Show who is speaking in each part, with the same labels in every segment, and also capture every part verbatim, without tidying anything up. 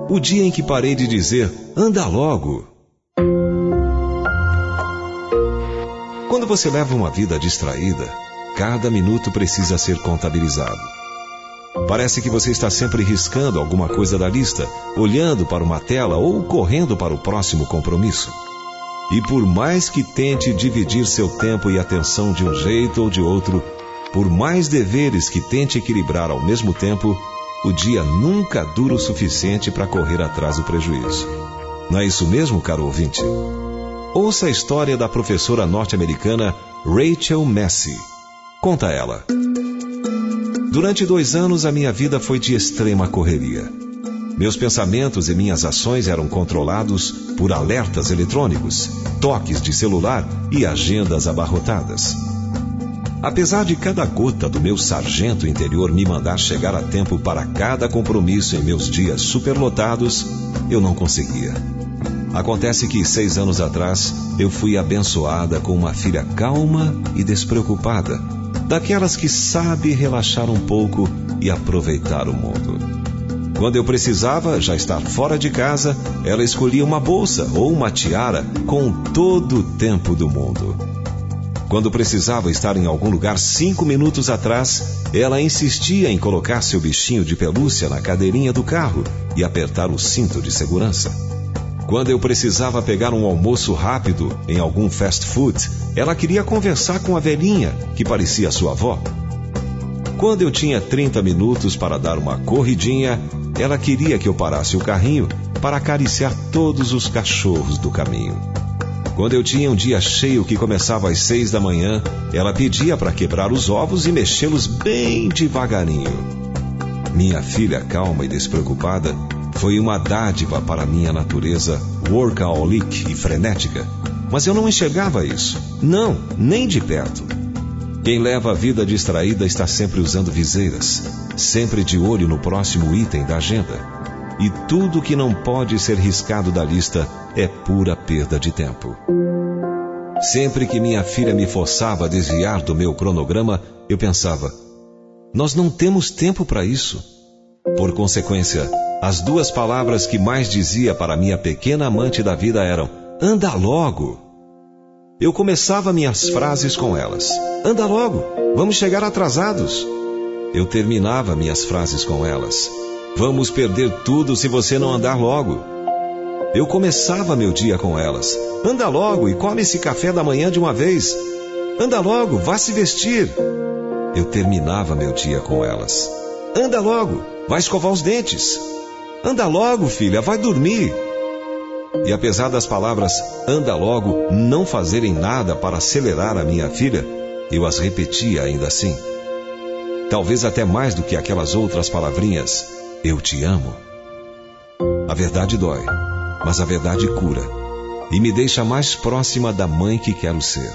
Speaker 1: O dia em que parei de dizer, anda logo. Quando você leva uma vida distraída, cada minuto precisa ser contabilizado. Parece que você está sempre riscando alguma coisa da lista, olhando para uma tela ou correndo para o próximo compromisso. E por mais que tente dividir seu tempo e atenção de um jeito ou de outro, por mais deveres que tente equilibrar ao mesmo tempo, o dia nunca dura o suficiente para correr atrás do prejuízo. Não é isso mesmo, caro ouvinte? Ouça a história da professora norte-americana Rachel Massey. Conta ela. Durante dois anos, a minha vida foi de extrema correria. Meus pensamentos e minhas ações eram controlados por alertas eletrônicos, toques de celular e agendas abarrotadas. Apesar de cada gota do meu sargento interior me mandar chegar a tempo para cada compromisso em meus dias superlotados, eu não conseguia. Acontece que seis anos atrás, eu fui abençoada com uma filha calma e despreocupada, daquelas que sabe relaxar um pouco e aproveitar o mundo. Quando eu precisava já estar fora de casa, ela escolhia uma bolsa ou uma tiara com todo o tempo do mundo. Quando precisava estar em algum lugar cinco minutos atrás, ela insistia em colocar seu bichinho de pelúcia na cadeirinha do carro e apertar o cinto de segurança. Quando eu precisava pegar um almoço rápido em algum fast food, ela queria conversar com a velhinha, que parecia sua avó. Quando eu tinha trinta minutos para dar uma corridinha, ela queria que eu parasse o carrinho para acariciar todos os cachorros do caminho. Quando eu tinha um dia cheio que começava às seis da manhã, ela pedia para quebrar os ovos e mexê-los bem devagarinho. Minha filha calma e despreocupada foi uma dádiva para minha natureza workaholic e frenética, mas eu não enxergava isso. Não, nem de perto. Quem leva a vida distraída está sempre usando viseiras, sempre de olho no próximo item da agenda. E tudo que não pode ser riscado da lista é pura perda de tempo. Sempre que minha filha me forçava a desviar do meu cronograma, eu pensava, nós não temos tempo para isso. Por consequência, as duas palavras que mais dizia para minha pequena amante da vida eram, anda logo. Eu começava minhas frases com elas, anda logo, vamos chegar atrasados. Eu terminava minhas frases com elas, vamos perder tudo se você não andar logo. Eu começava meu dia com elas, anda logo e come esse café da manhã de uma vez. Anda logo, vá se vestir. Eu terminava meu dia com elas, anda logo, vai escovar os dentes. Anda logo, filha, vai dormir. E apesar das palavras anda logo não fazerem nada para acelerar a minha filha, eu as repetia ainda assim. Talvez até mais do que aquelas outras palavrinhas, eu te amo. A verdade dói, mas a verdade cura e me deixa mais próxima da mãe que quero ser.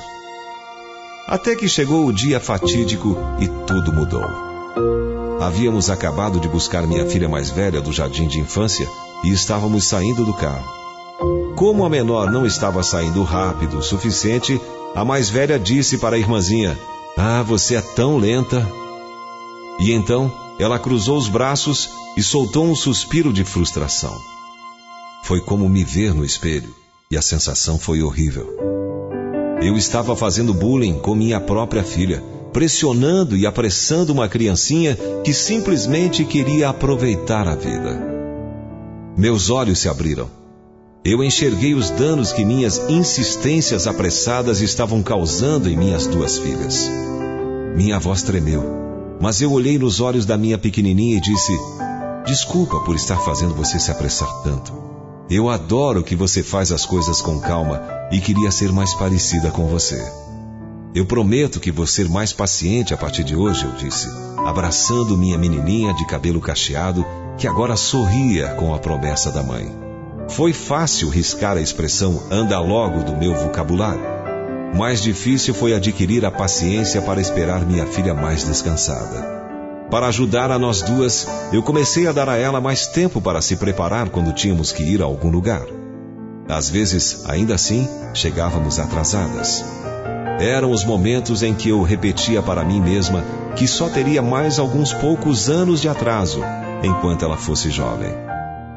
Speaker 1: Até que chegou o dia fatídico e tudo mudou. Havíamos acabado de buscar minha filha mais velha do jardim de infância e estávamos saindo do carro. Como a menor não estava saindo rápido o suficiente, a mais velha disse para a irmãzinha, ah, você é tão lenta. E então ela cruzou os braços e soltou um suspiro de frustração. Foi como me ver no espelho e a sensação foi horrível. Eu estava fazendo bullying com minha própria filha, pressionando e apressando uma criancinha que simplesmente queria aproveitar a vida. Meus olhos se abriram. Eu enxerguei os danos que minhas insistências apressadas estavam causando em minhas duas filhas. Minha voz tremeu, mas eu olhei nos olhos da minha pequenininha e disse, desculpa por estar fazendo você se apressar tanto. Eu adoro que você faz as coisas com calma e queria ser mais parecida com você. Eu prometo que vou ser mais paciente a partir de hoje, eu disse, abraçando minha menininha de cabelo cacheado, que agora sorria com a promessa da mãe. Foi fácil riscar a expressão anda logo do meu vocabulário. Mais difícil foi adquirir a paciência para esperar minha filha mais descansada. Para ajudar a nós duas, eu comecei a dar a ela mais tempo para se preparar quando tínhamos que ir a algum lugar. Às vezes, ainda assim, chegávamos atrasadas. Eram os momentos em que eu repetia para mim mesma que só teria mais alguns poucos anos de atraso, enquanto ela fosse jovem.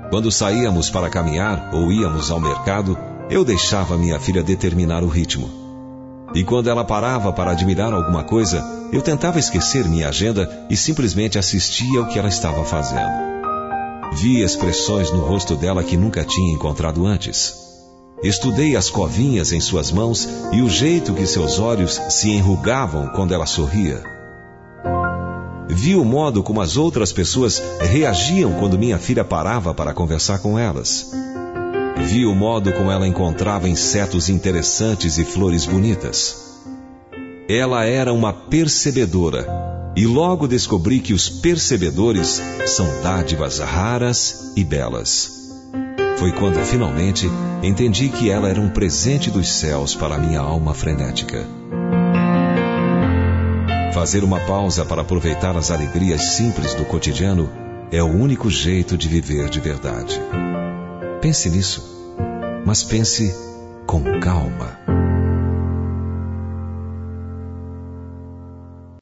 Speaker 1: Quando saíamos para caminhar ou íamos ao mercado, eu deixava minha filha determinar o ritmo. E quando ela parava para admirar alguma coisa, eu tentava esquecer minha agenda e simplesmente assistia ao que ela estava fazendo. Vi expressões no rosto dela que nunca tinha encontrado antes. Estudei as covinhas em suas mãos e o jeito que seus olhos se enrugavam quando ela sorria. Vi o modo como as outras pessoas reagiam quando minha filha parava para conversar com elas. Vi o modo como ela encontrava insetos interessantes e flores bonitas. Ela era uma percebedora. E logo descobri que os percebedores são dádivas raras e belas. Foi quando finalmente entendi que ela era um presente dos céus para a minha alma frenética. Fazer uma pausa para aproveitar as alegrias simples do cotidiano é o único jeito de viver de verdade. Pense nisso, mas pense com calma.